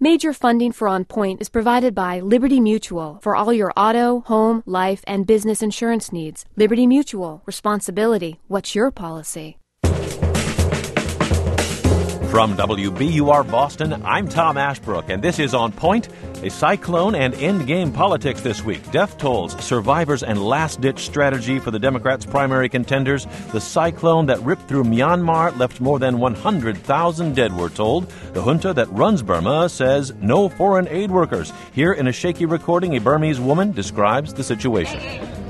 Major funding for On Point is provided by Liberty Mutual for all your auto, home, life, and business insurance needs. Liberty Mutual. Responsibility. What's your policy? From WBUR Boston, I'm Tom Ashbrook, and this is On Point, a cyclone and endgame politics this week. Death tolls, survivors, and last-ditch strategy for the Democrats' primary contenders. The cyclone that ripped through Myanmar left more than 100,000 dead, we're told. The junta that runs Burma says no foreign aid workers. Here in a shaky recording, a Burmese woman describes the situation.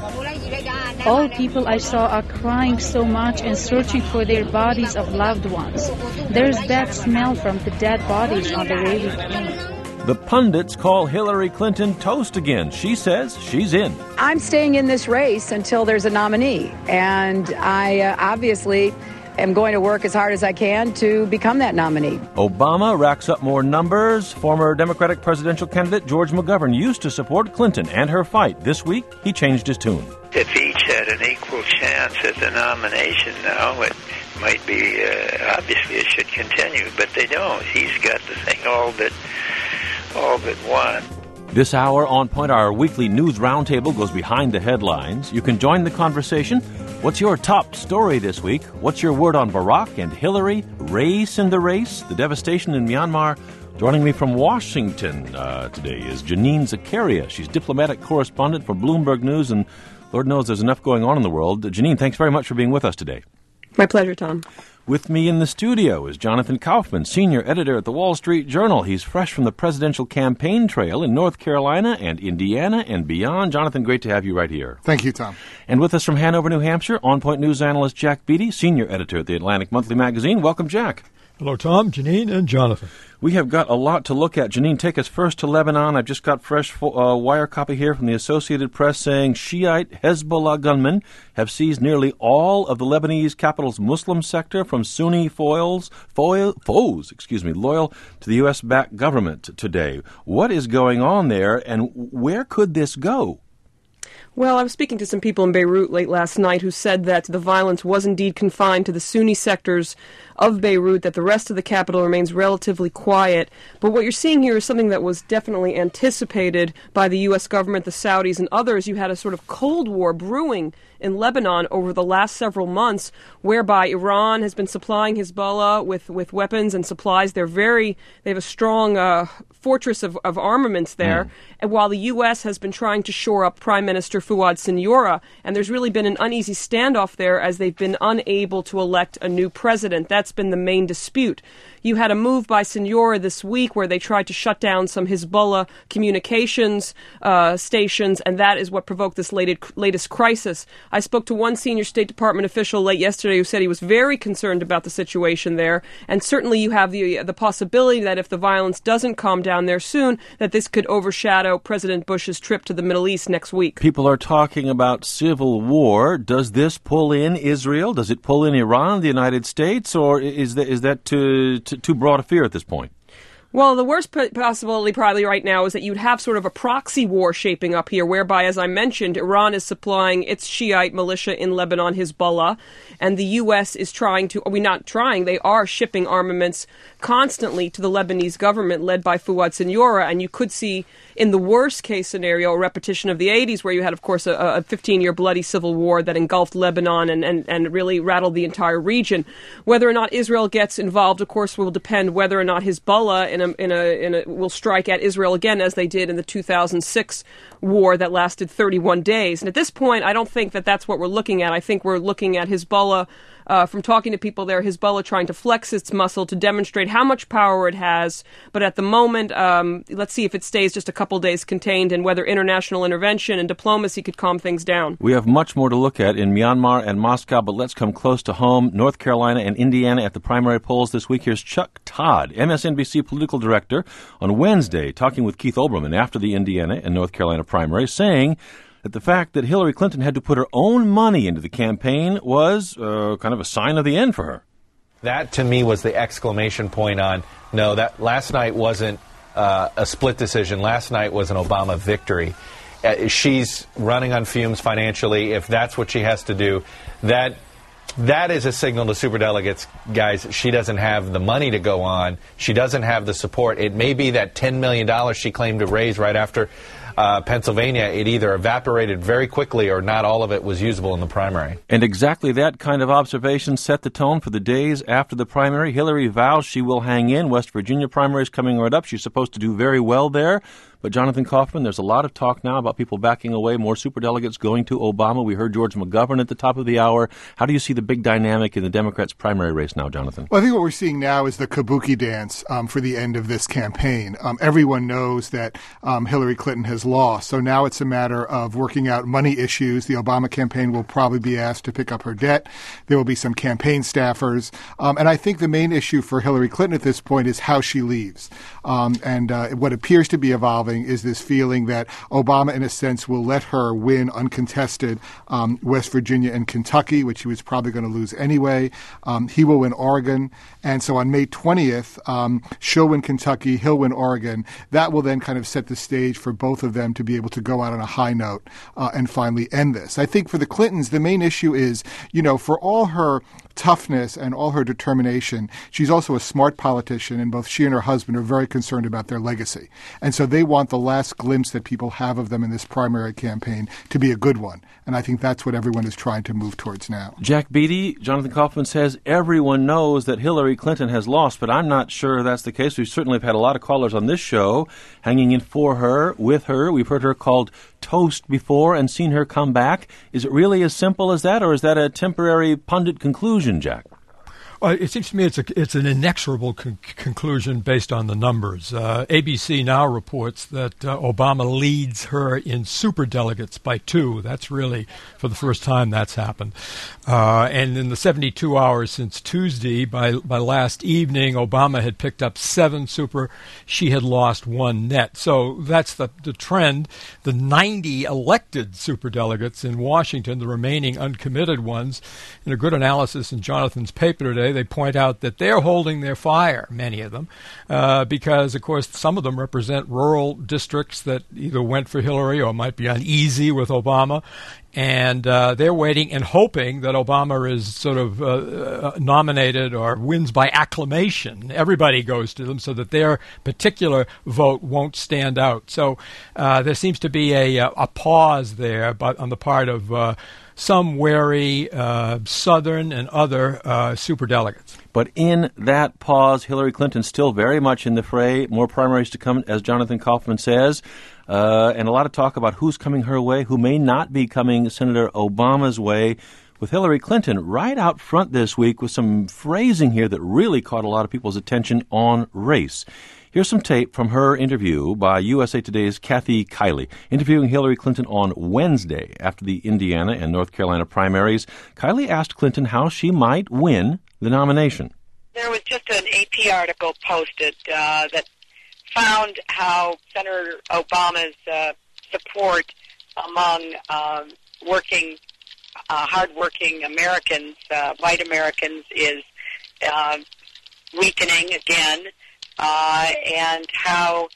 All people I saw are crying so much and searching for their bodies of loved ones. There's that smell from the dead bodies on the railway train. The pundits call Hillary Clinton toast again. She says she's in. I'm staying in this race until there's a nominee, and I obviously am going to work as hard as I can to become that nominee. Obama racks up more numbers. Former Democratic presidential candidate George McGovern used to support Clinton and her fight. This week, he changed his tune. If each had an equal chance at the nomination now, it might be, obviously it should continue, but they don't. He's got the thing all but won. This hour, On Point, our weekly news roundtable goes behind the headlines. You can join the conversation. What's your top story this week? What's your word on Barack and Hillary? Race in the race? The devastation in Myanmar? Joining me from Washington today is Janine Zakaria. She's diplomatic correspondent for Bloomberg News, and Lord knows there's enough going on in the world. Janine, thanks very much for being with us today. My pleasure, Tom. With me in the studio is Jonathan Kaufman, senior editor at the Wall Street Journal. He's fresh from the presidential campaign trail in North Carolina and Indiana and beyond. Jonathan, great to have you right here. Thank you, Tom. And with us from Hanover, New Hampshire, On Point News analyst Jack Beatty, senior editor at the Atlantic Monthly Magazine. Welcome, Jack. Hello, Tom, Janine, and Jonathan. We have got a lot to look at. Janine, take us first to Lebanon. I've just got fresh wire copy here from the Associated Press saying Shiite Hezbollah gunmen have seized nearly all of the Lebanese capital's Muslim sector from Sunni foes, loyal to the U.S.-backed government today. What is going on there, and where could this go? Well, I was speaking to some people in Beirut late last night who said that the violence was indeed confined to the Sunni sectors of Beirut, that the rest of the capital remains relatively quiet. But what you're seeing here is something that was definitely anticipated by the U.S. government, the Saudis, and others. You had a sort of Cold War brewing in Lebanon over the last several months, whereby Iran has been supplying Hezbollah with weapons and supplies. They have a strong fortress of armaments there. And while the U.S. has been trying to shore up Prime Minister Fuad Signora, and there's really been an uneasy standoff there as they've been unable to elect a new president. That's been the main dispute. You had a move by Signora this week where they tried to shut down some Hezbollah communications stations, and that is what provoked this latest crisis. I spoke to one senior State Department official late yesterday who said he was very concerned about the situation there, and certainly you have the possibility that if the violence doesn't calm down there soon, that this could overshadow President Bush's trip to the Middle East next week. People are talking about civil war. Does this pull in Israel? Does it pull in Iran, the United States, or is that too broad a fear at this point? Well, the worst possibility probably right now is that you'd have sort of a proxy war shaping up here, whereby, as I mentioned, Iran is supplying its Shiite militia in Lebanon, Hezbollah, and the U.S. is they are shipping armaments constantly to the Lebanese government led by Fuad Signora, and you could see, in the worst case scenario, a repetition of the 80s, where you had, of course, a 15-year bloody civil war that engulfed Lebanon and really rattled the entire region. Whether or not Israel gets involved, of course, will depend whether or not Hezbollah will strike at Israel again, as they did in the 2006 war that lasted 31 days. And at this point, I don't think that that's what we're looking at. I think we're looking at Hezbollah, from talking to people there, Hezbollah trying to flex its muscle to demonstrate how much power it has. But at the moment, let's see if it stays just a couple days contained and whether international intervention and diplomacy could calm things down. We have much more to look at in Myanmar and Moscow, but let's come close to home. North Carolina and Indiana at the primary polls this week. Here's Chuck Todd, MSNBC political director, on Wednesday, talking with Keith Olbermann after the Indiana and North Carolina primary, saying that the fact that Hillary Clinton had to put her own money into the campaign was kind of a sign of the end for her. That, to me, was the exclamation point on, no, that last night wasn't a split decision. Last night was an Obama victory. She's running on fumes financially. If that's what she has to do, that that is a signal to superdelegates, guys. She doesn't have the money to go on. She doesn't have the support. It may be that $10 million she claimed to raise right after Pennsylvania, it either evaporated very quickly or not all of it was usable in the primary. And exactly that kind of observation set the tone for the days after the primary. Hillary vows she will hang in. West Virginia primary is coming right up. She's supposed to do very well there. But Jonathan Kaufman, there's a lot of talk now about people backing away, more superdelegates going to Obama. We heard George McGovern at the top of the hour. How do you see the big dynamic in the Democrats' primary race now, Jonathan? Well, I think what we're seeing now is the kabuki dance for the end of this campaign. Everyone knows that Hillary Clinton has lost, so now it's a matter of working out money issues. The Obama campaign will probably be asked to pick up her debt. There will be some campaign staffers. And I think the main issue for Hillary Clinton at this point is how she leaves. And what appears to be evolving is this feeling that Obama, in a sense, will let her win uncontested West Virginia and Kentucky, which he was probably going to lose anyway. He will win Oregon. And so on May 20th, she'll win Kentucky, he'll win Oregon. That will then kind of set the stage for both of them to be able to go out on a high note and finally end this. I think for the Clintons, the main issue is, for all her toughness and all her determination, she's also a smart politician, and both she and her husband are very concerned about their legacy. And so they want the last glimpse that people have of them in this primary campaign to be a good one. And I think that's what everyone is trying to move towards now. Jack Beatty, Jonathan Kaufman says everyone knows that Hillary Clinton has lost, but I'm not sure that's the case. We certainly have had a lot of callers on this show hanging in for her, with her. We've heard her called toast before and seen her come back. Is it really as simple as that, or is that a temporary pundit conclusion, Jack? It seems to me it's an inexorable conclusion based on the numbers. ABC now reports that Obama leads her in superdelegates by 2. That's really for the first time that's happened. And in the 72 hours since Tuesday, by last evening, Obama had picked up 7 super. She had lost 1 net. So that's the trend. The 90 elected superdelegates in Washington, the remaining uncommitted ones, in a good analysis in Jonathan's paper today, they point out that they're holding their fire, many of them, because, of course, some of them represent rural districts that either went for Hillary or might be uneasy with Obama. And they're waiting and hoping that Obama is sort of nominated or wins by acclamation. Everybody goes to them so that their particular vote won't stand out. So there seems to be a pause there, but on the part of some wary Southern and other superdelegates. But in that pause, Hillary Clinton still very much in the fray. More primaries to come, as Jonathan Kaufman says. And a lot of talk about who's coming her way, who may not be coming Senator Obama's way, with Hillary Clinton right out front this week with some phrasing here that really caught a lot of people's attention on race. Here's some tape from her interview by USA Today's Kathy Kiley, interviewing Hillary Clinton on Wednesday after the Indiana and North Carolina primaries. Kiley asked Clinton how she might win the nomination. There was just an AP article posted that found how Senator Obama's support among hardworking Americans, white Americans, is weakening again, and how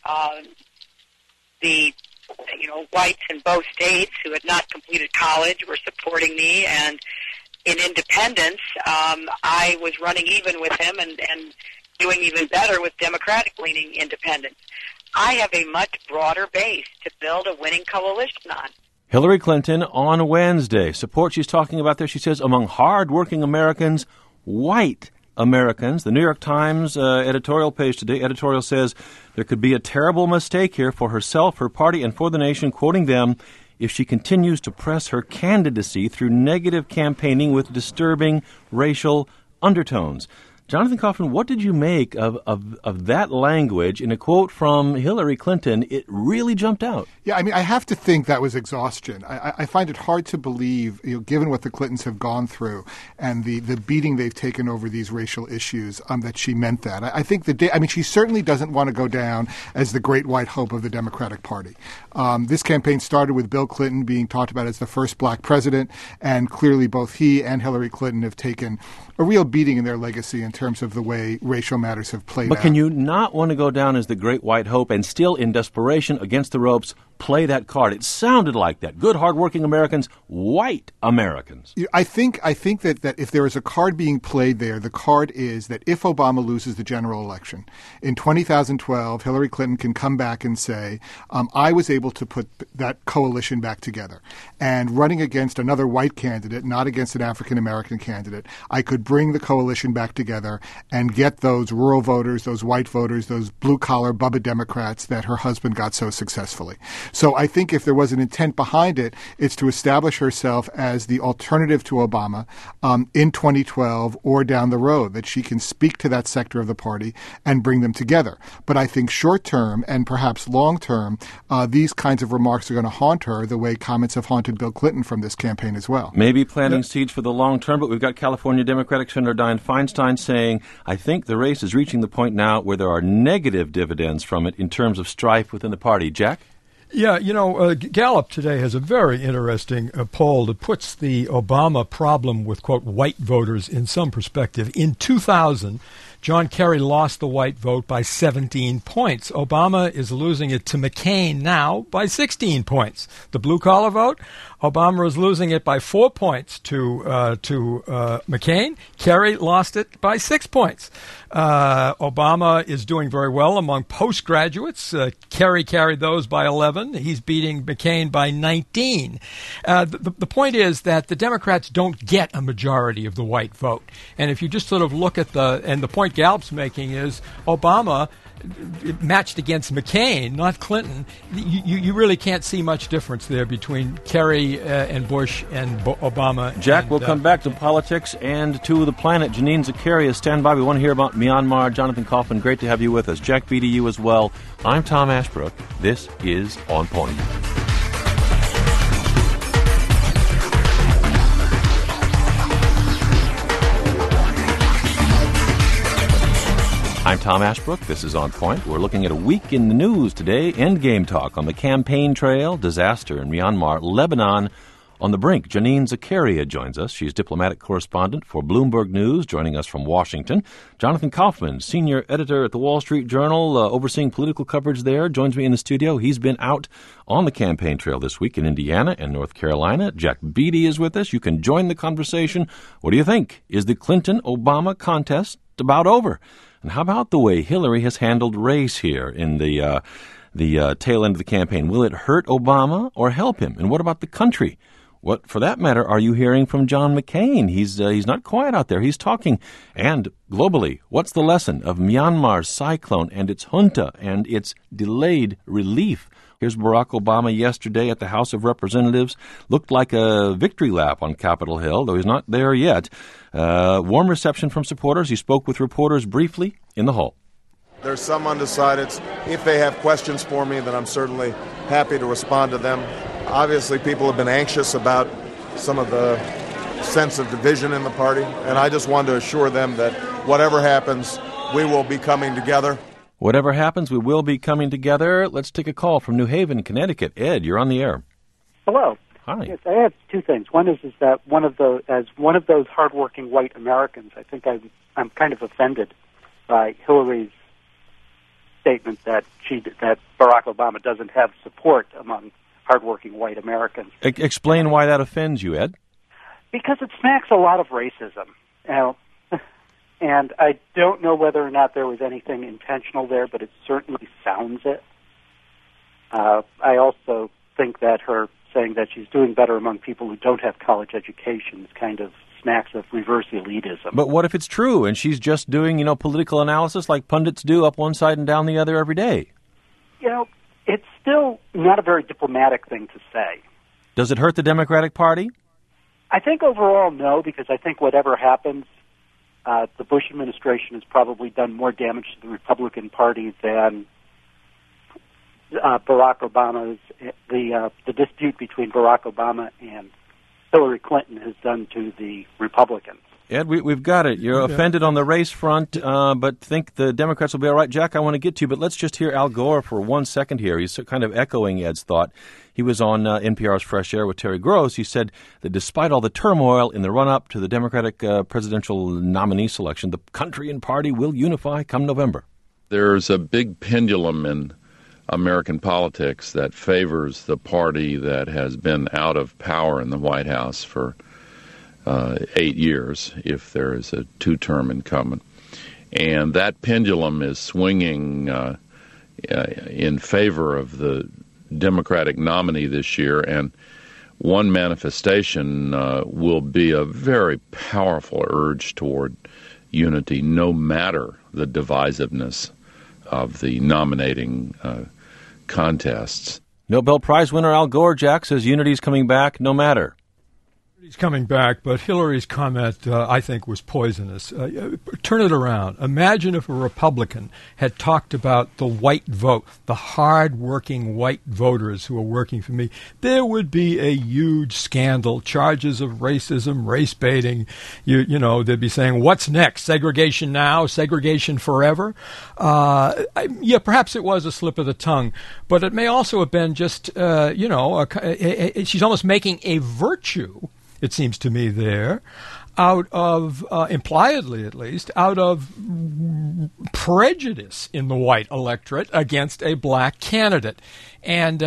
the whites in both states who had not completed college were supporting me, and in independence, I was running even with him and doing even better with Democratic-leaning independents. I have a much broader base to build a winning coalition on. Hillary Clinton on Wednesday. Support she's talking about there, she says, among hard-working Americans, white Americans. The New York Times editorial page today, editorial says there could be a terrible mistake here for herself, her party, and for the nation, quoting them, if she continues to press her candidacy through negative campaigning with disturbing racial undertones. Jonathan Kaufman, what did you make of that language in a quote from Hillary Clinton? It really jumped out. Yeah, I mean, I have to think that was exhaustion. I find it hard to believe, given what the Clintons have gone through and the beating they've taken over these racial issues, that she meant that. I think she certainly doesn't want to go down as the great white hope of the Democratic Party. This campaign started with Bill Clinton being talked about as the first black president, and clearly both he and Hillary Clinton have taken a real beating in their legacy in terms of the way racial matters have played out. But can you not want to go down as the great white hope and still in desperation against the ropes play that card? It sounded like that. Good, hardworking Americans, white Americans. I think that if there is a card being played there, the card is that if Obama loses the general election in 2012, Hillary Clinton can come back and say, I was able to put that coalition back together. And running against another white candidate, not against an African-American candidate, I could bring the coalition back together and get those rural voters, those white voters, those blue-collar Bubba Democrats that her husband got so successfully. So I think if there was an intent behind it, it's to establish herself as the alternative to Obama in 2012 or down the road, that she can speak to that sector of the party and bring them together. But I think short-term and perhaps long-term, these kinds of remarks are going to haunt her the way comments have haunted Bill Clinton from this campaign as well. Maybe planting seeds for the long term, but we've got California Democratic Senator Dianne Feinstein saying, I think the race is reaching the point now where there are negative dividends from it in terms of strife within the party. Jack? Yeah, Gallup today has a very interesting poll that puts the Obama problem with, quote, white voters in some perspective. In 2000, John Kerry lost the white vote by 17 points. Obama is losing it to McCain now by 16 points. The blue-collar vote, Obama is losing it by 4 points to McCain. Kerry lost it by 6 points. Obama is doing very well among postgraduates. Kerry carried those by 11. He's beating McCain by 19. The point is that the Democrats don't get a majority of the white vote. And if you just sort of look at the point Gallup's making is Obama matched against McCain, not Clinton. You really can't see much difference there between Kerry and Bush and Obama. Jack, we'll come back to politics and to the planet. Janine Zakaria, stand by. We want to hear about Myanmar. Jonathan Kaufman, great to have you with us. Jack Beatty, you as well. I'm Tom Ashbrook. This is On Point. I'm Tom Ashbrook. This is On Point. We're looking at a week in the news today. Endgame talk on the campaign trail, disaster in Myanmar, Lebanon on the brink. Janine Zakaria joins us. She's diplomatic correspondent for Bloomberg News, joining us from Washington. Jonathan Kaufman, senior editor at the Wall Street Journal, overseeing political coverage there, joins me in the studio. He's been out on the campaign trail this week in Indiana and North Carolina. Jack Beatty is with us. You can join the conversation. What do you think? Is the Clinton-Obama contest about over? And how about the way Hillary has handled race here in the tail end of the campaign? Will it hurt Obama or help him? And what about the country? What, for that matter, are you hearing from John McCain? He's not quiet out there. He's talking. And globally, what's the lesson of Myanmar's cyclone and its junta and its delayed relief? Here's Barack Obama yesterday at the House of Representatives. Looked like a victory lap on Capitol Hill, though he's not there yet. Warm reception from supporters. He spoke with reporters briefly in the hall. There's some undecideds. If they have questions for me, then I'm certainly happy to respond to them. Obviously, people have been anxious about some of the sense of division in the party, and I just want to assure them that whatever happens, we will be coming together. Whatever happens, we will be coming together. Let's take a call from New Haven, Connecticut. Ed, you're on the air. Hello. Hi. Yes, I have two things. One is that as one of those hardworking white Americans, I think I'm kind of offended by Hillary's statement that Barack Obama doesn't have support among hardworking white Americans. Explain why that offends you, Ed. Because it smacks a lot of racism. And I don't know whether or not there was anything intentional there, but it certainly sounds it. I also think that her saying that she's doing better among people who don't have college educations kind of smacks of reverse elitism. But what if it's true and she's just doing, political analysis like pundits do up one side and down the other every day? It's still not a very diplomatic thing to say. Does it hurt the Democratic Party? I think overall no, because I think whatever happens, the Bush administration has probably done more damage to the Republican Party than Barack Obama's the dispute between Barack Obama and Hillary Clinton has done to the Republicans. Ed, we've got it. You're offended on the race front, but think the Democrats will be all right. Jack, I want to get to you, but let's just hear Al Gore for 1 second here. He's kind of echoing Ed's thought. He was on NPR's Fresh Air with Terry Gross. He said that despite all the turmoil in the run-up to the Democratic presidential nominee selection, the country and party will unify come November. There's a big pendulum in American politics that favors the party that has been out of power in the White House for 8 years, if there is a two-term incumbent. And that pendulum is swinging in favor of the Democratic nominee this year, and one manifestation will be a very powerful urge toward unity, no matter the divisiveness of the nominating contests. Nobel Prize winner Al Gore, Jack, says unity's coming back no matter. He's coming back, but Hillary's comment, I think, was poisonous. Turn it around. Imagine if a Republican had talked about the white vote, the hard-working white voters who are working for me. There would be a huge scandal, charges of racism, race baiting. You know, they'd be saying, what's next? Segregation now? Segregation forever? Yeah, perhaps it was a slip of the tongue, but it may also have been just, she's almost making a virtue, it seems to me, there, out of, impliedly at least, out of prejudice in the white electorate against a black candidate. And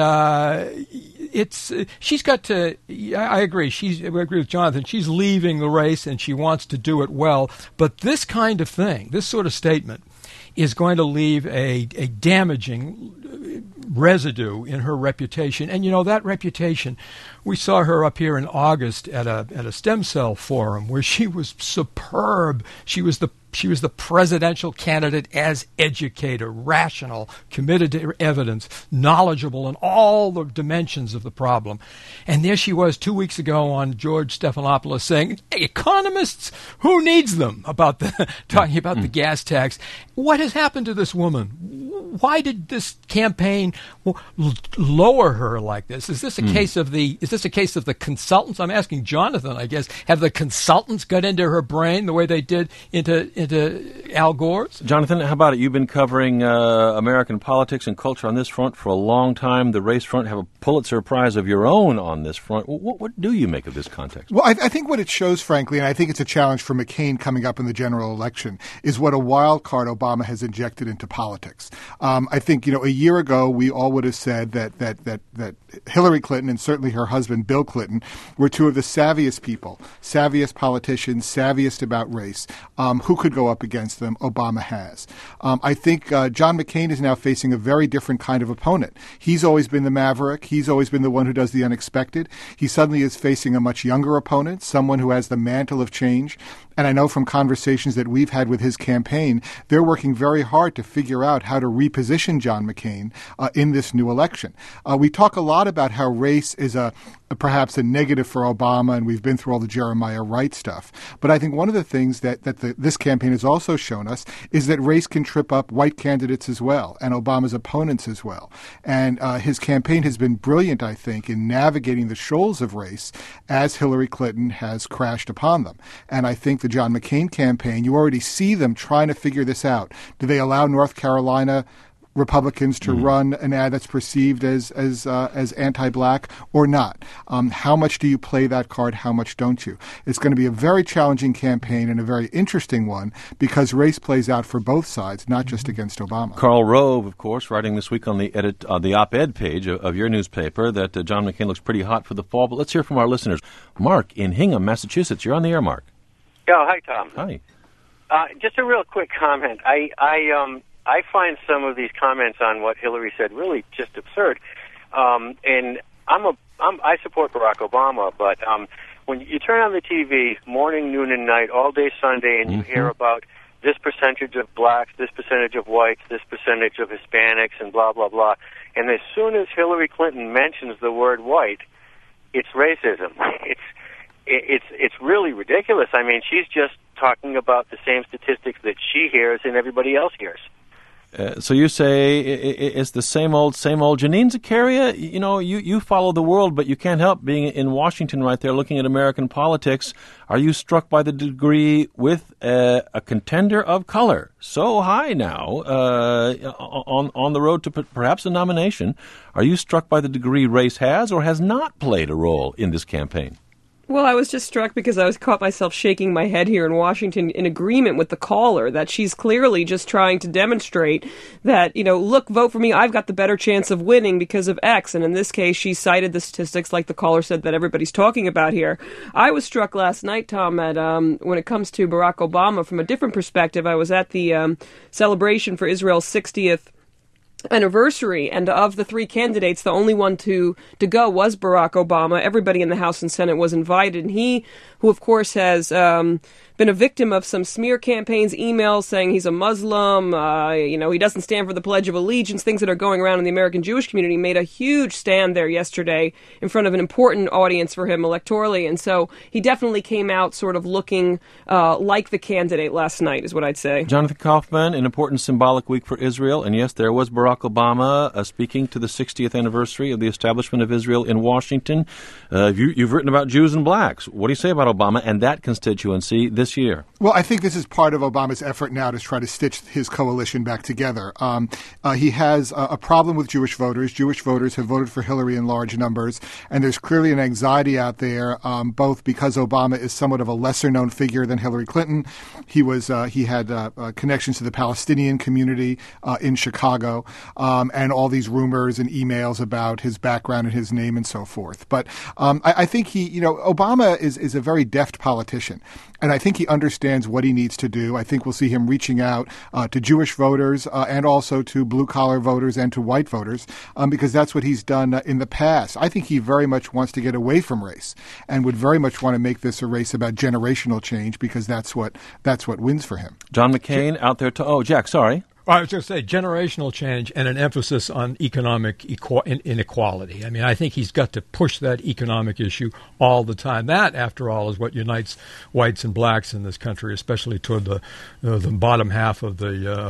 she's got to, I agree, I agree with Jonathan, she's leaving the race and she wants to do it well. But this kind of thing, this sort of statement, is going to leave a damaging residue in her reputation. And, you know, that reputation, we saw her up here in August at a stem cell forum where she was superb. She was the presidential candidate as educator, rational, committed to evidence, knowledgeable in all the dimensions of the problem. And there she was 2 weeks ago on George Stephanopoulos saying, hey, economists, who needs them? Talking about the gas tax. What has happened to this woman? Why did this campaign lower her like this? Is this a case of the consultants? I'm asking Jonathan, I guess. Have the consultants got into her brain the way they did into Al Gore's? Jonathan, how about it? You've been covering American politics and culture on this front for a long time. The race front, have a Pulitzer Prize of your own on this front. What do you make of this context? Well, I think what it shows, frankly, and I think it's a challenge for McCain coming up in the general election, is what a wild card Obama has injected into politics. I think, a year ago we all would have said that Hillary Clinton and certainly her husband Bill Clinton were two of the savviest people, savviest politicians, savviest about race. Who could go up against them? Obama has. I think John McCain is now facing a very different kind of opponent. He's always been the maverick. He's always been the one who does the unexpected. He suddenly is facing a much younger opponent, someone who has the mantle of change. And I know from conversations that we've had with his campaign, they're working very hard to figure out how to reposition John McCain in this new election. We talk a lot about how race is perhaps a negative for Obama, and we've been through all the Jeremiah Wright stuff. But I think one of the things that this campaign has also shown us is that race can trip up white candidates as well, and Obama's opponents as well. And his campaign has been brilliant, I think, in navigating the shoals of race as Hillary Clinton has crashed upon them. And I think the John McCain campaign, you already see them trying to figure this out. Do they allow North Carolina Republicans to run an ad that's perceived as anti-black or not? How much do you play that card? How much don't you? It's going to be a very challenging campaign and a very interesting one because race plays out for both sides, not just against Obama. Karl Rove, of course, writing this week on the op-ed page of your newspaper that John McCain looks pretty hot for the fall. But let's hear from our listeners. Mark in Hingham, Massachusetts. You're on the air, Mark. Yeah, hi, Tom. Hi. Just a real quick comment. I find some of these comments on what Hillary said really just absurd. And I support Barack Obama, but when you turn on the TV morning, noon, and night, all day Sunday, and you hear about this percentage of blacks, this percentage of whites, this percentage of Hispanics, and blah, blah, blah, and as soon as Hillary Clinton mentions the word white, it's racism. It's really ridiculous. I mean, she's just talking about the same statistics that she hears and everybody else hears. So you say it's the same old. Janine Zakaria, you follow the world, but you can't help being in Washington right there looking at American politics. Are you struck by the degree with a contender of color so high now on the road to perhaps a nomination? Are you struck by the degree race has or has not played a role in this campaign? Well, I was just struck because I was caught myself shaking my head here in Washington in agreement with the caller that she's clearly just trying to demonstrate that, look, vote for me, I've got the better chance of winning because of X. And in this case, she cited the statistics like the caller said that everybody's talking about here. I was struck last night, Tom, at when it comes to Barack Obama from a different perspective. I was at the celebration for Israel's 60th anniversary, and of the three candidates, the only one to go was Barack Obama. Everybody in the House and Senate was invited, and he, who of course has been a victim of some smear campaigns, emails saying he's a Muslim, he doesn't stand for the Pledge of Allegiance, things that are going around in the American Jewish community, made a huge stand there yesterday in front of an important audience for him electorally, and so he definitely came out sort of looking like the candidate last night, is what I'd say. Jonathan Kaufman, an important symbolic week for Israel, and yes, there was Barack Obama speaking to the 60th anniversary of the establishment of Israel in Washington. You've written about Jews and blacks. What do you say about Obama and that constituency this year? Well, I think this is part of Obama's effort now to try to stitch his coalition back together. He has a problem with Jewish voters. Jewish voters have voted for Hillary in large numbers, and there's clearly an anxiety out there, both because Obama is somewhat of a lesser-known figure than Hillary Clinton. He had connections to the Palestinian community in Chicago, and all these rumors and emails about his background and his name and so forth. But I think Obama is a very deft politician, and I think he understands what he needs to do. I think we'll see him reaching out to Jewish voters and also to blue-collar voters and to white voters because that's what he's done in the past. I think he very much wants to get away from race and would very much want to make this a race about generational change because that's what wins for him. John McCain out there Jack, sorry. I was going to say generational change and an emphasis on economic inequality. I mean, I think he's got to push that economic issue all the time. That, after all, is what unites whites and blacks in this country, especially toward the bottom half of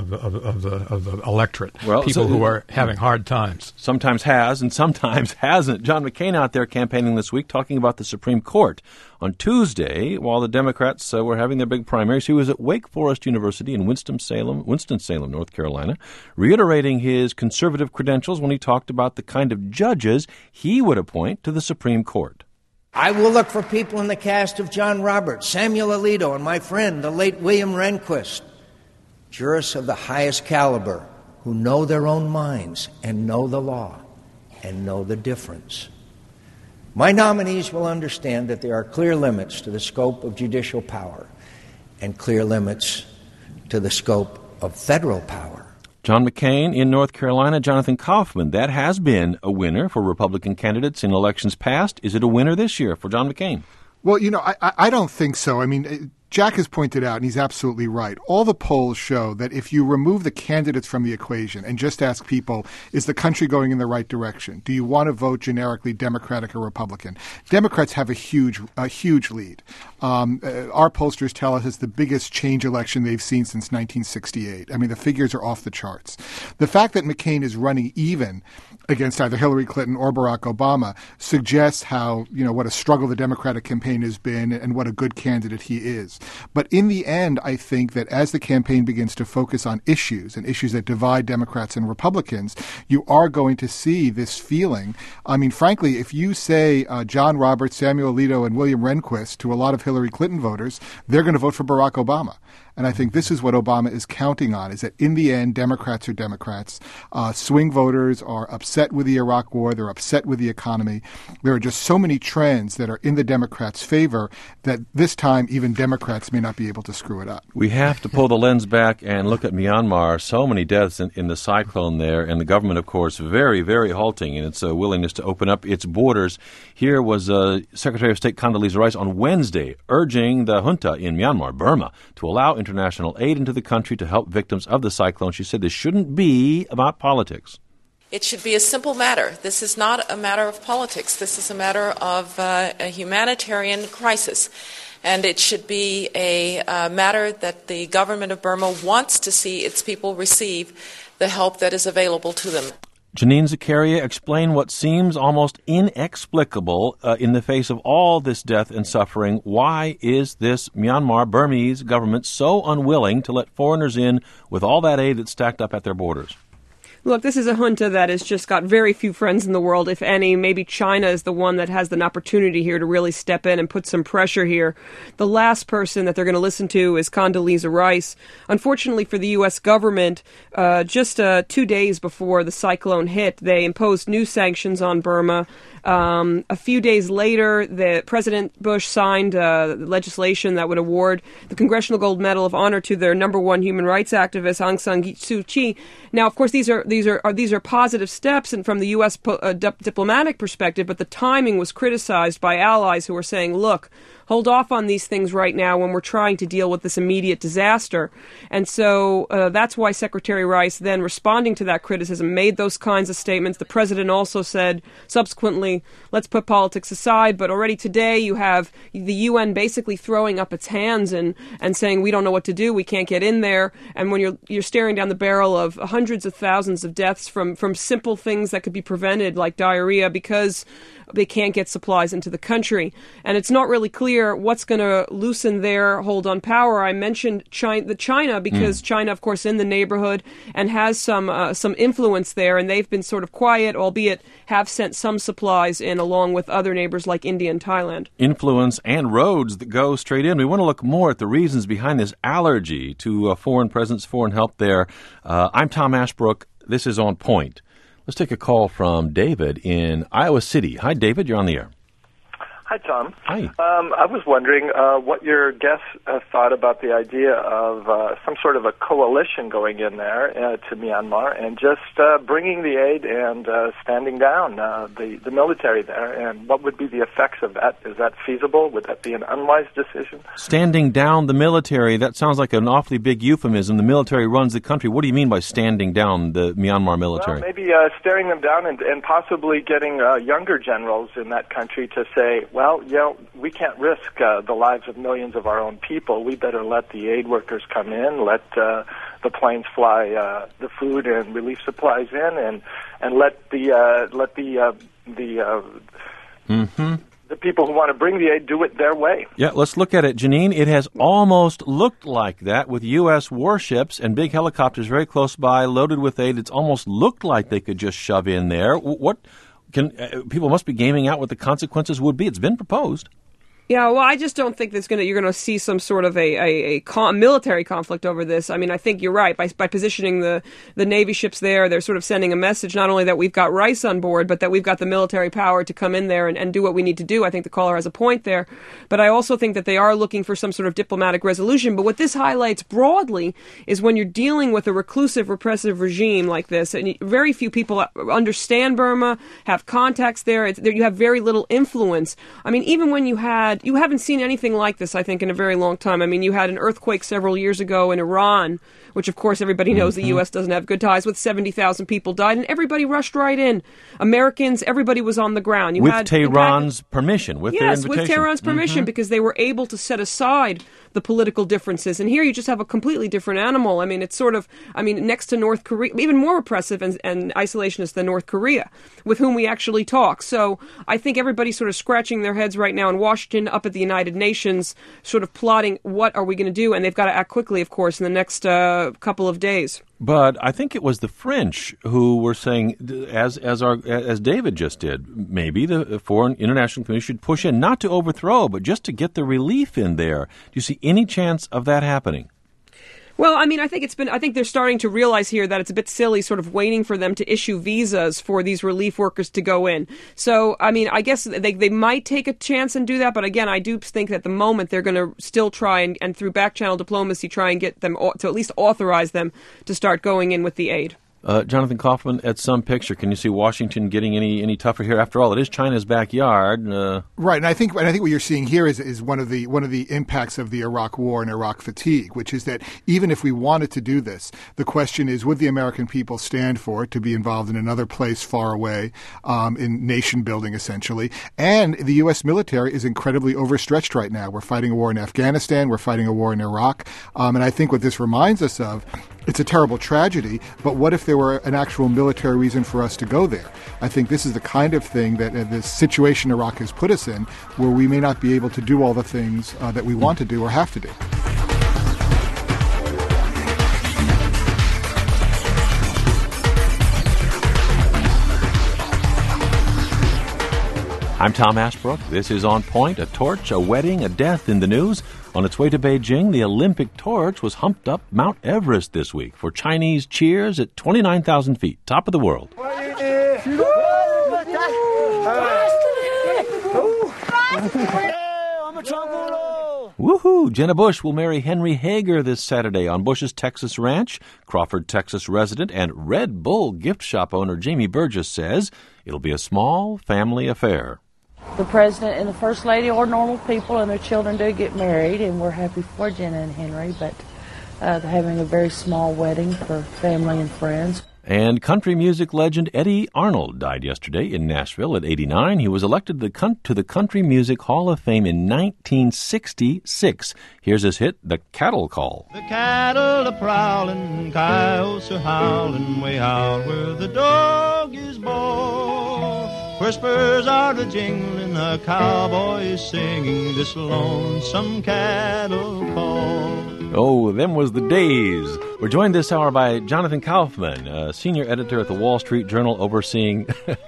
the electorate. Well, people who are having hard times. Sometimes has and sometimes hasn't. John McCain out there campaigning this week, talking about the Supreme Court. On Tuesday, while the Democrats were having their big primaries, he was at Wake Forest University in Winston-Salem, North Carolina, reiterating his conservative credentials when he talked about the kind of judges he would appoint to the Supreme Court. I will look for people in the cast of John Roberts, Samuel Alito, and my friend, the late William Rehnquist, jurists of the highest caliber who know their own minds and know the law and know the difference. My nominees will understand that there are clear limits to the scope of judicial power and clear limits to the scope of federal power. John McCain in North Carolina, Jonathan Kaufman. That has been a winner for Republican candidates in elections past. Is it a winner this year for John McCain? Well, I don't think so. I mean, Jack has pointed out, and he's absolutely right, all the polls show that if you remove the candidates from the equation and just ask people, is the country going in the right direction? Do you want to vote generically Democratic or Republican? Democrats have a huge lead. Our pollsters tell us it's the biggest change election they've seen since 1968. I mean, the figures are off the charts. The fact that McCain is running even against either Hillary Clinton or Barack Obama suggests how, what a struggle the Democratic campaign has been and what a good candidate he is. But in the end, I think that as the campaign begins to focus on issues and issues that divide Democrats and Republicans, you are going to see this feeling. I mean, frankly, if you say John Roberts, Samuel Alito, and William Rehnquist to a lot of Hillary Clinton voters, they're going to vote for Barack Obama. And I think this is what Obama is counting on, is that in the end, Democrats are Democrats. Swing voters are upset with the Iraq War. They're upset with the economy. There are just so many trends that are in the Democrats' favor that this time even Democrats may not be able to screw it up. We have to pull the lens back and look at Myanmar. So many deaths in the cyclone there, and the government, of course, very, very halting in its willingness to open up its borders. Here was Secretary of State Condoleezza Rice on Wednesday urging the junta in Myanmar, Burma, to allow international aid into the country to help victims of the cyclone. She said this shouldn't be about politics. It should be a simple matter. This is not a matter of politics. This is a matter of a humanitarian crisis. And it should be a matter that the government of Burma wants to see its people receive the help that is available to them. Janine Zakaria, explain what seems almost inexplicable in the face of all this death and suffering. Why is this Myanmar Burmese government so unwilling to let foreigners in with all that aid that's stacked up at their borders? Look, this is a junta that has just got very few friends in the world, if any. Maybe China is the one that has an opportunity here to really step in and put some pressure here. The last person that they're going to listen to is Condoleezza Rice. Unfortunately for the U.S. government, just 2 days before the cyclone hit, they imposed new sanctions on Burma. A few days later, President Bush signed legislation that would award the Congressional Gold Medal of Honor to their number one human rights activist, Aung San Suu Kyi. Now, of course, these are positive steps, and from the U.S. Diplomatic perspective, but the timing was criticized by allies who were saying, look, hold off on these things right now when we're trying to deal with this immediate disaster. And so that's why Secretary Rice, then responding to that criticism, made those kinds of statements. The president also said subsequently, let's put politics aside. But already today you have the UN basically throwing up its hands and saying, we don't know what to do, we can't get in there. And when you're staring down the barrel of hundreds of thousands of deaths from simple things that could be prevented, like diarrhea, because they can't get supplies into the country. And it's not really clear what's going to loosen their hold on power. I mentioned China because China, of course, in the neighborhood and has some influence there, and they've been sort of quiet, albeit have sent some supplies in along with other neighbors like India and Thailand. Influence and roads that go straight in. We want to look more at the reasons behind this allergy to foreign presence, foreign help there. I'm Tom Ashbrook. This is On Point. Let's take a call from David in Iowa City. Hi, David. You're on the air. Hi, Tom. Hi. I was wondering what your guests thought about the idea of some sort of a coalition going in there to Myanmar and just bringing the aid and standing down the military there, and what would be the effects of that? Is that feasible? Would that be an unwise decision? Standing down the military, that sounds like an awfully big euphemism. The military runs the country. What do you mean by standing down the Myanmar military? Well, maybe staring them down and possibly getting younger generals in that country to say, well, we can't risk the lives of millions of our own people. We better let the aid workers come in, let the planes fly the food and relief supplies in, and let the people who want to bring the aid do it their way. Yeah, let's look at it, Janine. It has almost looked like that with U.S. warships and big helicopters very close by, loaded with aid. It's almost looked like they could just shove in there. People must be gaming out what the consequences would be. It's been proposed. Yeah, well, I just don't think you're going to see some sort of a military conflict over this. I mean, I think you're right. By positioning the Navy ships there, they're sort of sending a message not only that we've got Rice on board, but that we've got the military power to come in there and do what we need to do. I think the caller has a point there. But I also think that they are looking for some sort of diplomatic resolution. But what this highlights broadly is when you're dealing with a reclusive, repressive regime like this, and very few people understand Burma, have contacts there, you have very little influence. I mean, even when you haven't seen anything like this, I think, in a very long time. I mean, you had an earthquake several years ago in Iran, which, of course, everybody knows the U.S. doesn't have good ties with. 70,000 people died, and everybody rushed right in. Americans, everybody was on the ground. With Tehran's permission, with their invitation. Yes, with Tehran's permission, because they were able to set aside the political differences. And here you just have a completely different animal. I mean, it's sort of, next to North Korea, even more repressive and isolationist than North Korea, with whom we actually talk. So I think everybody's sort of scratching their heads right now in Washington, up at the United Nations, sort of plotting what are we going to do, and they've got to act quickly, of course, in the next couple of days. But I think it was the French who were saying, as David just did, maybe the foreign international community should push in, not to overthrow, but just to get the relief in there. Do you see any chance of that happening? Well, I mean, I think they're starting to realize here that it's a bit silly sort of waiting for them to issue visas for these relief workers to go in. So, I mean, I guess they might take a chance and do that. But again, I do think that at the moment they're going to still try and through back-channel diplomacy try and get them to at least authorize them to start going in with the aid. Jonathan Kaufman, at some picture, can you see Washington getting any tougher here? After all, it is China's backyard. Right, and I think what you're seeing here is one of the impacts of the Iraq War and Iraq fatigue, which is that even if we wanted to do this, the question is, would the American people stand for it to be involved in another place far away, in nation building essentially? And the U.S. military is incredibly overstretched right now. We're fighting a war in Afghanistan. We're fighting a war in Iraq, and I think what this reminds us of. It's a terrible tragedy, but what if there were an actual military reason for us to go there? I think this is the kind of thing that this situation Iraq has put us in, where we may not be able to do all the things that we want to do or have to do. I'm Tom Ashbrook. This is On Point, a torch, a wedding, a death in the news. On its way to Beijing, the Olympic torch was humped up Mount Everest this week for Chinese cheers at 29,000 feet, top of the world. Woohoo! Jenna Bush will marry Henry Hager this Saturday on Bush's Texas ranch. Crawford, Texas resident and Red Bull gift shop owner Jamie Burgess says it'll be a small family affair. The president and the first lady are normal people, and their children do get married, and we're happy for Jenna and Henry, but they're having a very small wedding for family and friends. And country music legend Eddie Arnold died yesterday in Nashville at 89. He was elected to the Country Music Hall of Fame in 1966. Here's his hit, The Cattle Call. The cattle are prowling, coyotes are howling, way out where the dog is born. Where spurs are a-jingling, a cowboy is singing this lonesome cattle call. Oh, them was the days. We're joined this hour by Jonathan Kaufman, a senior editor at the Wall Street Journal, overseeing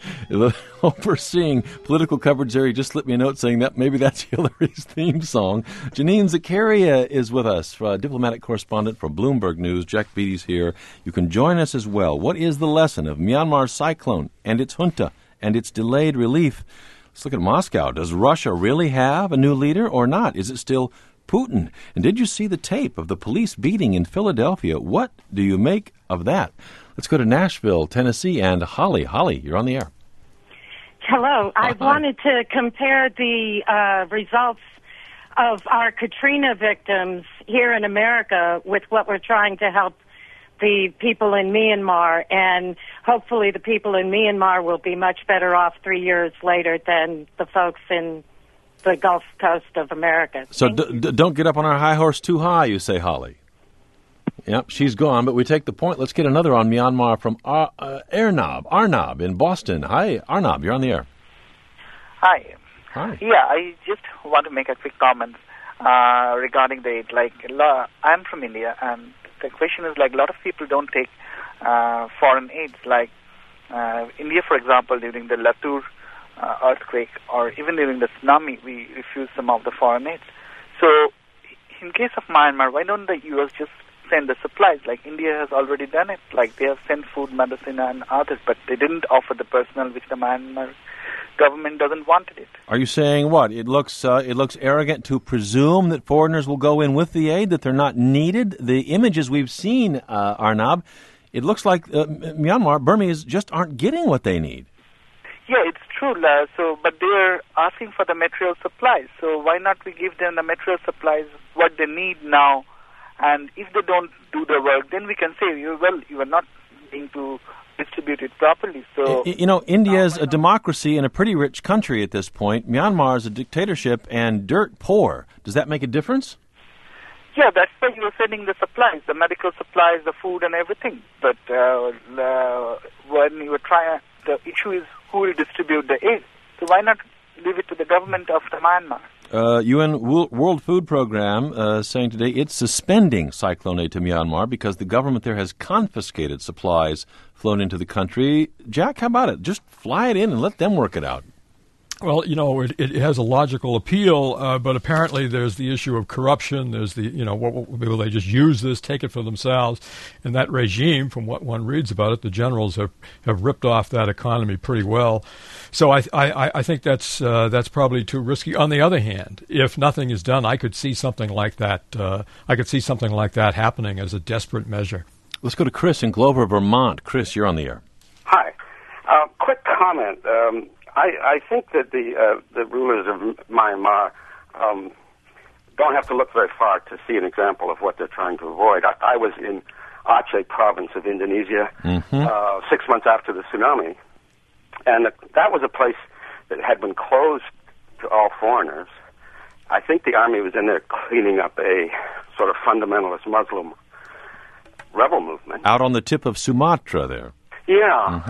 political coverage there. He just slipped me a note saying that maybe that's Hillary's theme song. Janine Zakaria is with us, diplomatic correspondent for Bloomberg News. Jack Beatty's here. You can join us as well. What is the lesson of Myanmar's cyclone and its junta and its delayed relief? Let's look at Moscow. Does Russia really have a new leader or not? Is it still Putin? And did you see the tape of the police beating in Philadelphia? What do you make of that? Let's go to Nashville, Tennessee, and Holly. Holly, you're on the air. Hello. I wanted to compare the results of our Katrina victims here in America with what we're trying to help the people in Myanmar, and hopefully the people in Myanmar will be much better off 3 years later than the folks in the Gulf Coast of America. So don't get up on our high horse too high, you say, Holly. Yep, she's gone, but we take the point. Let's get another on Myanmar from Arnab in Boston. Hi, Arnab, you're on the air. Hi. Hi. Yeah, I just want to make a quick comment regarding the I'm from India, and the question is, a lot of people don't take foreign aids. India, for example, during the Latur earthquake, or even during the tsunami, we refused some of the foreign aids. So, in case of Myanmar, why don't the U.S. just send the supplies? India has already done it. They have sent food, medicine, and others, but they didn't offer the personnel which the Myanmar government doesn't want it. Are you saying what? It looks arrogant to presume that foreigners will go in with the aid, that they're not needed? The images we've seen, Arnab, it looks like Myanmar, Burmese just aren't getting what they need. Yeah, it's true. But they're asking for the material supplies. So why not we give them the material supplies, what they need now? And if they don't do the work, then we can say, you are not being to distribute it properly. So India's a democracy and a pretty rich country at this point. Myanmar is a dictatorship and dirt poor. Does that make a difference? Yeah, that's why you are sending the supplies, the medical supplies, the food, and everything. But when you try, the issue is who will distribute the aid. So why not leave it to the government of the Myanmar? UN World Food Program saying today it's suspending cyclone aid to Myanmar because the government there has confiscated supplies flown into the country. Jack, how about it? Just fly it in and let them work it out. Well, it has a logical appeal, but apparently there's the issue of corruption. There's will they just use this, take it for themselves? And that regime, from what one reads about it, the generals have ripped off that economy pretty well. So I think that's probably too risky. On the other hand, if nothing is done, I could see something like that. Happening as a desperate measure. Let's go to Chris in Glover, Vermont. Chris, you're on the air. Hi. Quick comment. I think that the rulers of Myanmar don't have to look very far to see an example of what they're trying to avoid. I was in Aceh province of Indonesia 6 months after the tsunami, and that was a place that had been closed to all foreigners. I think the army was in there cleaning up a sort of fundamentalist Muslim rebel movement. Out on the tip of Sumatra there. Yeah,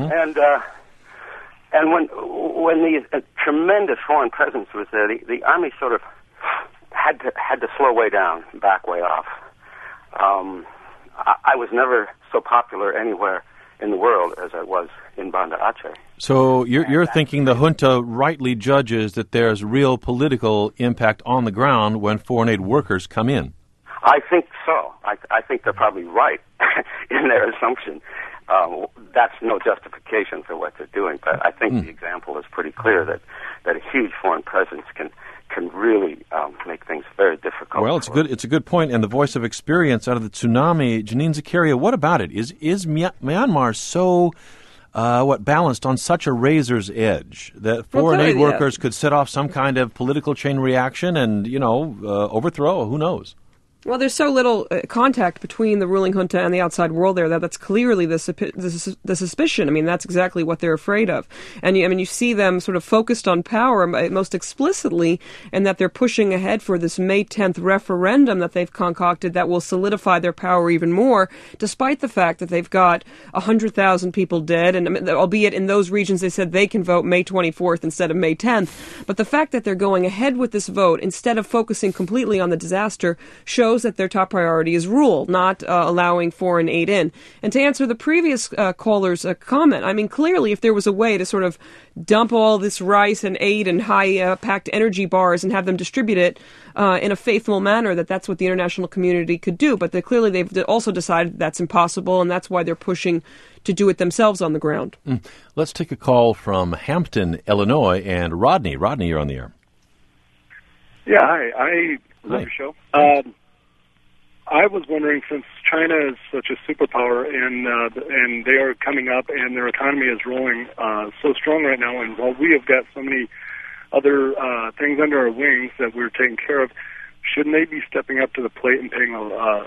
and when the tremendous foreign presence was there, the army sort of had to slow way down, back way off. I was never so popular anywhere in the world as I was in Banda Aceh. So you're thinking the junta rightly judges that there's real political impact on the ground when foreign aid workers come in? I think so. I think they're probably right in their assumption. That's no justification for what they're doing, but I think the example is pretty clear that a huge foreign presence can really make things very difficult. Well, it's a good point, and the voice of experience out of the tsunami, Janine Zakaria, what about it? Is Myanmar so balanced on such a razor's edge that foreign aid workers could set off some kind of political chain reaction and overthrow? Who knows? Well, there's so little contact between the ruling junta and the outside world there that's clearly the suspicion. I mean, that's exactly what they're afraid of. And you see them sort of focused on power most explicitly, and that they're pushing ahead for this May 10th referendum that they've concocted that will solidify their power even more, despite the fact that they've got 100,000 people dead, and albeit in those regions they said they can vote May 24th instead of May 10th. But the fact that they're going ahead with this vote instead of focusing completely on the disaster shows that their top priority is rule, not allowing foreign aid in. And to answer the previous caller's comment, I mean, clearly if there was a way to sort of dump all this rice and aid and high-packed energy bars and have them distribute it in a faithful manner, that's what the international community could do. But clearly they've also decided that's impossible, and that's why they're pushing to do it themselves on the ground. Let's take a call from Hampton, Illinois, and Rodney. Rodney, you're on the air. Yeah, hi. I love your show. I was wondering, since China is such a superpower and they are coming up and their economy is rolling so strong right now, and while we have got so many other things under our wings that we're taking care of, shouldn't they be stepping up to the plate and playing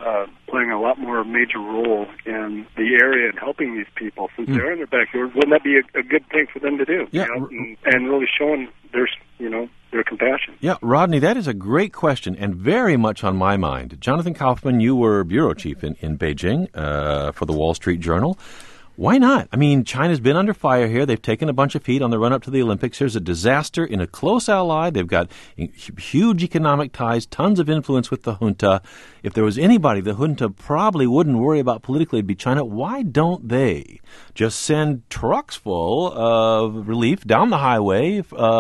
a lot more major role in the area and helping these people since they're in their backyard? Wouldn't that be a good thing for them to do? Yeah. And really showing their compassion. Yeah, Rodney, that is a great question and very much on my mind. Jonathan Kaufman, you were bureau chief in Beijing for the Wall Street Journal. Why not? I mean, China's been under fire here. They've taken a bunch of heat on the run-up to the Olympics. There's a disaster in a close ally. They've got huge economic ties, tons of influence with the junta. If there was anybody the junta probably wouldn't worry about politically, it'd be China. Why don't they just send trucks full of relief down the highway,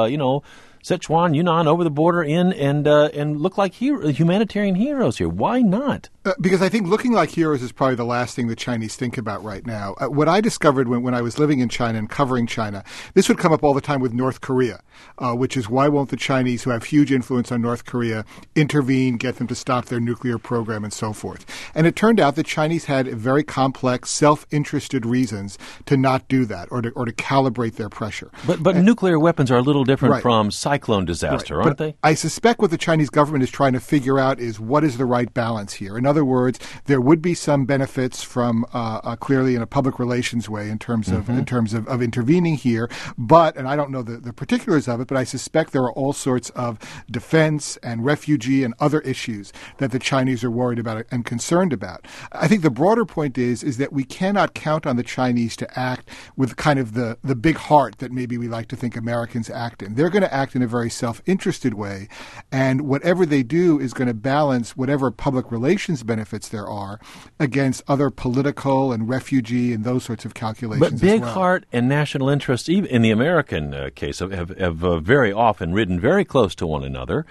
Sichuan, Yunnan, over the border and look like humanitarian heroes here? Why not? Because I think looking like heroes is probably the last thing the Chinese think about right now. What I discovered when I was living in China and covering China, this would come up all the time with North Korea, which is why won't the Chinese, who have huge influence on North Korea, intervene, get them to stop their nuclear program and so forth. And it turned out the Chinese had very complex, self-interested reasons to not do that or to calibrate their pressure. But nuclear weapons are a little different from cyclone disaster, aren't they? I suspect what the Chinese government is trying to figure out is what is the right balance here. In other words, there would be some benefits from clearly in a public relations way in terms of intervening here, but, and I don't know the particulars of it, but I suspect there are all sorts of defense and refugee and other issues that the Chinese are worried about and concerned about. I think the broader point is that we cannot count on the Chinese to act with kind of the big heart that maybe we like to think Americans act in. They're going to act in a very self-interested way, and whatever they do is going to balance whatever public relations benefits there are against other political and refugee and those sorts of calculations. But big heart and national interest, even in the American case, have very often ridden very close to one another.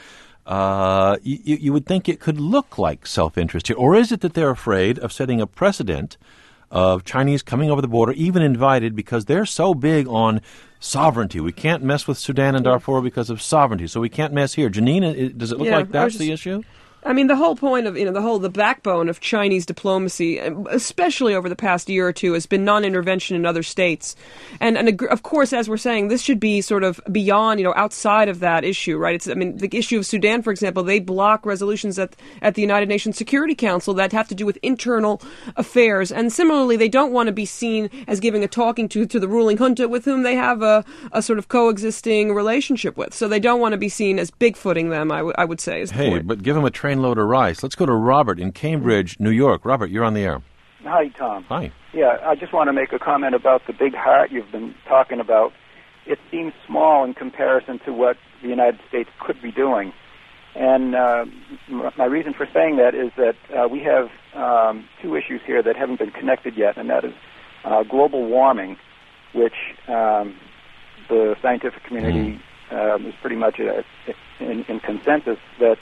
You would think it could look like self-interest here. Or is it that they're afraid of setting a precedent of Chinese coming over the border, even invited, because they're so big on sovereignty? We can't mess with Sudan and Darfur because of sovereignty, so we can't mess here. Janine, does it look like that's the issue? I mean, the whole point of, the backbone of Chinese diplomacy, especially over the past year or two, has been non-intervention in other states. And of course, as we're saying, this should be sort of beyond, outside of that issue, right? The issue of Sudan, for example, they block resolutions at the United Nations Security Council that have to do with internal affairs. And similarly, they don't want to be seen as giving a talking to the ruling junta with whom they have a sort of coexisting relationship with. So they don't want to be seen as bigfooting them, I would say. But give them a trainload of rice. Let's go to Robert in Cambridge, New York. Robert, you're on the air. Hi, Tom. Hi. Yeah, I just want to make a comment about the big heart you've been talking about. It seems small in comparison to what the United States could be doing. And my reason for saying that is that we have two issues here that haven't been connected yet, and that is global warming, which the scientific community is pretty much in consensus that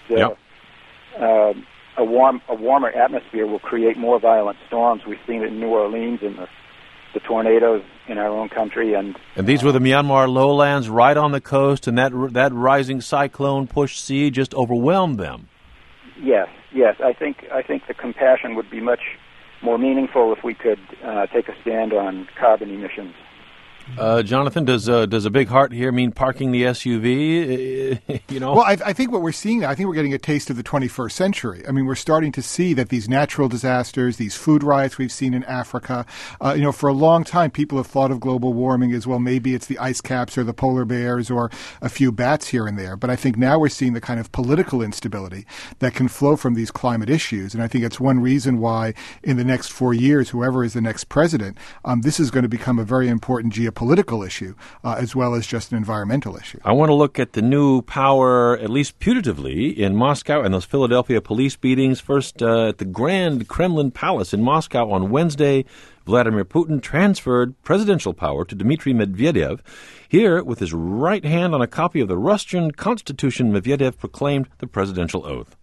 a warmer atmosphere will create more violent storms. We've seen it in New Orleans and the tornadoes in our own country, and these were the Myanmar lowlands right on the coast, and that rising cyclone push sea just overwhelmed them. Yes. I think the compassion would be much more meaningful if we could take a stand on carbon emissions. Jonathan, does a big heart here mean parking the SUV? Well, I think what we're seeing now, I think we're getting a taste of the 21st century. I mean, we're starting to see that these natural disasters, these food riots we've seen in Africa, for a long time, people have thought of global warming as, well, maybe it's the ice caps or the polar bears or a few bats here and there. But I think now we're seeing the kind of political instability that can flow from these climate issues. And I think it's one reason why in the next 4 years, whoever is the next president, this is going to become a very important geopolitical issue as well as just an environmental issue. I want to look at the new power, at least putatively, in Moscow and those Philadelphia police beatings. First, at the Grand Kremlin Palace in Moscow on Wednesday, Vladimir Putin transferred presidential power to Dmitry Medvedev. Here, with his right hand on a copy of the Russian Constitution, Medvedev proclaimed the presidential oath.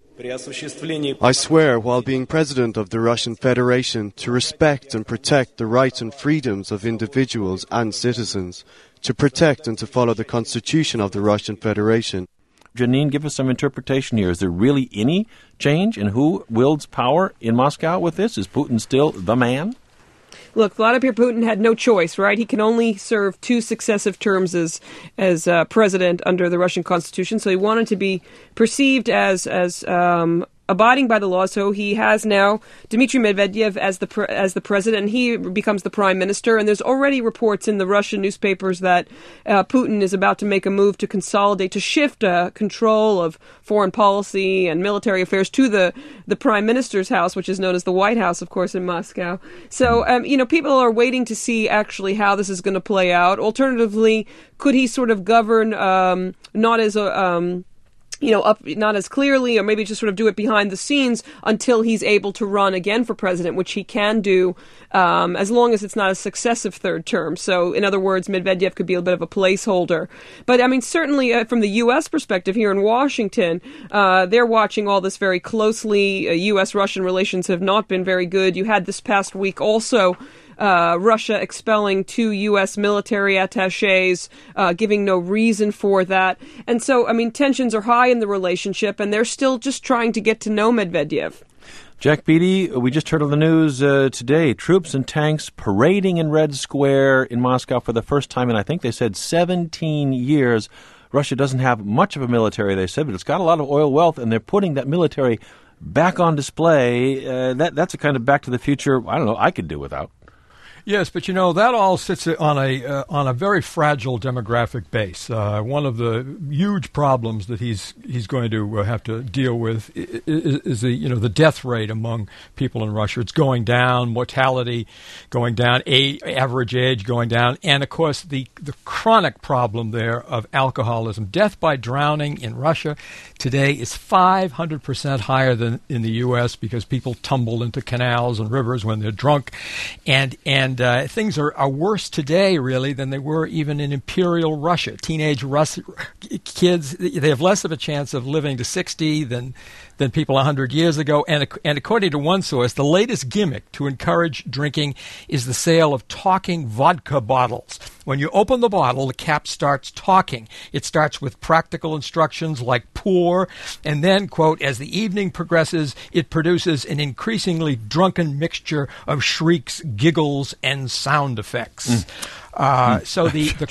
I swear, while being President of the Russian Federation, to respect and protect the rights and freedoms of individuals and citizens, to protect and to follow the Constitution of the Russian Federation. Janine, give us some interpretation here. Is there really any change in who wields power in Moscow with this? Is Putin still the man? Look, Vladimir Putin had no choice, right? He can only serve 2 successive terms as president under the Russian Constitution, so he wanted to be perceived as abiding by the law. So he has now Dmitry Medvedev as the president, and he becomes the prime minister. And there's already reports in the Russian newspapers that Putin is about to make a move to consolidate, to shift control of foreign policy and military affairs to the prime minister's house, which is known as the White House, of course, in Moscow. So, people are waiting to see actually how this is going to play out. Alternatively, could he sort of govern not as a not as clearly, or maybe just sort of do it behind the scenes until he's able to run again for president, which he can do as long as it's not a successive third term. So, in other words, Medvedev could be a bit of a placeholder. But, certainly from the U.S. perspective here in Washington, they're watching all this very closely. U.S.-Russian relations have not been very good. You had this past week also Russia expelling 2 U.S. military attachés, giving no reason for that. And so, tensions are high in the relationship, and they're still just trying to get to know Medvedev. Jack Beatty, we just heard on the news today, troops and tanks parading in Red Square in Moscow for the first time in, I think they said, 17 years. Russia doesn't have much of a military, they said, but it's got a lot of oil wealth, and they're putting that military back on display. That's a kind of back to the future, I don't know, I could do without. Yes, but that all sits on a very fragile demographic base. One of the huge problems that he's going to have to deal with is the death rate among people in Russia. It's going down, mortality going down, average age going down, and of course the chronic problem there of alcoholism. Death by drowning in Russia today is 500% higher than in the U.S. because people tumble into canals and rivers when they're drunk, and things are worse today, really, than they were even in Imperial Russia. Teenage kids, they have less of a chance of living to 60 than people 100 years ago. And according to one source, the latest gimmick to encourage drinking is the sale of talking vodka bottles. When you open the bottle, the cap starts talking. It starts with practical instructions like pour, and then, quote, as the evening progresses, it produces an increasingly drunken mixture of shrieks, giggles, and sound effects. So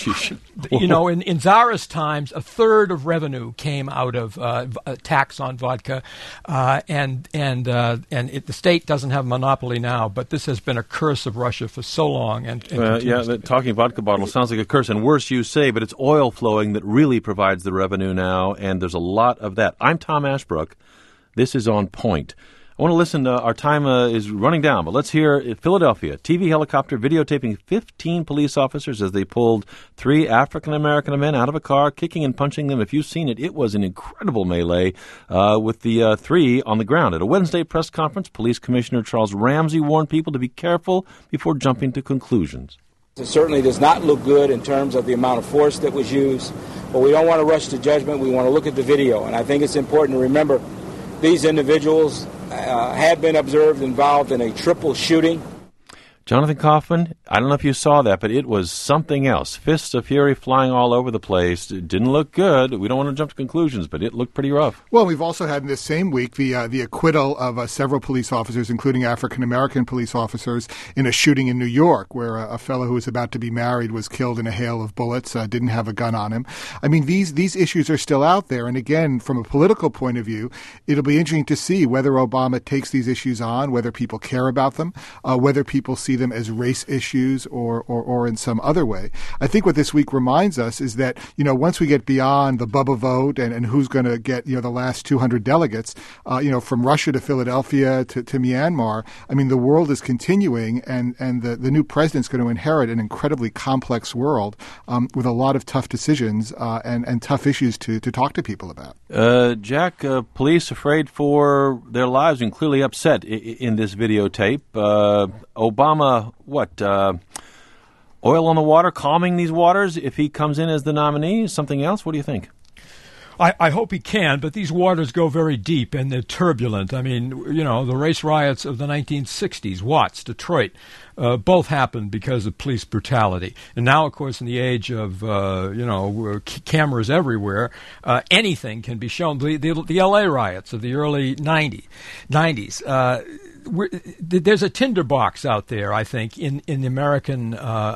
in Tsarist times, 1/3 of revenue came out of tax on vodka, and the state doesn't have a monopoly now. But this has been a curse of Russia for so long. The talking vodka bottle sounds like a curse, and worse, you say, but it's oil flowing that really provides the revenue now, and there's a lot of that. I'm Tom Ashbrook. This is On Point. I want to listen. Our time is running down, but let's hear Philadelphia. TV helicopter videotaping 15 police officers as they pulled 3 African-American men out of a car, kicking and punching them. If you've seen it, it was an incredible melee with the 3 on the ground. At a Wednesday press conference, Police Commissioner Charles Ramsey warned people to be careful before jumping to conclusions. It certainly does not look good in terms of the amount of force that was used, but we don't want to rush to judgment. We want to look at the video, and I think it's important to remember these individuals have been observed involved in a triple shooting. Jonathan Kaufman, I don't know if you saw that, but it was something else. Fists of fury flying all over the place. It didn't look good. We don't want to jump to conclusions, but it looked pretty rough. Well, we've also had in this same week the acquittal of several police officers, including African-American police officers, in a shooting in New York where a fellow who was about to be married was killed in a hail of bullets, didn't have a gun on him. I mean, these issues are still out there. And again, from a political point of view, it'll be interesting to see whether Obama takes these issues on, whether people care about them, whether people see them as race issues or in some other way. I think what this week reminds us is that, once we get beyond the Bubba vote and who's going to get, the last 200 delegates, from Russia to Philadelphia to Myanmar, I mean, the world is continuing and the new president's going to inherit an incredibly complex world with a lot of tough decisions and tough issues to talk to people about. Jack, police afraid for their lives and clearly upset in this videotape. Obama, oil on the water, calming these waters if he comes in as the nominee? Something else? What do you think? I hope he can, but these waters go very deep and they're turbulent. I mean, the race riots of the 1960s, Watts, Detroit, both happened because of police brutality. And now, of course, in the age of, cameras everywhere, anything can be shown. The L.A. riots of the early 90s. There's a tinderbox out there, I think, in the American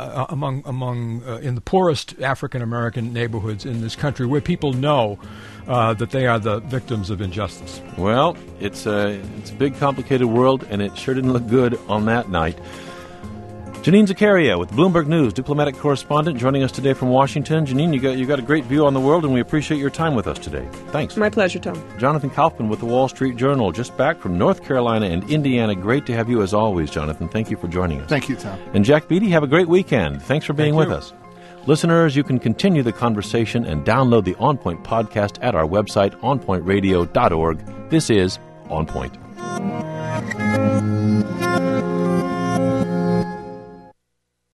in the poorest African American neighborhoods in this country, where people know that they are the victims of injustice. Well, it's a big, complicated world, and it sure didn't look good on that night. Janine Zaccaria with Bloomberg News, diplomatic correspondent, joining us today from Washington. Janine, you got a great view on the world, and we appreciate your time with us today. Thanks. My pleasure, Tom. Jonathan Kaufman with the Wall Street Journal, just back from North Carolina and Indiana. Great to have you as always, Jonathan. Thank you for joining us. Thank you, Tom. And Jack Beatty, have a great weekend. Thanks for being with us. Listeners, you can continue the conversation and download the On Point podcast at our website, onpointradio.org. This is On Point.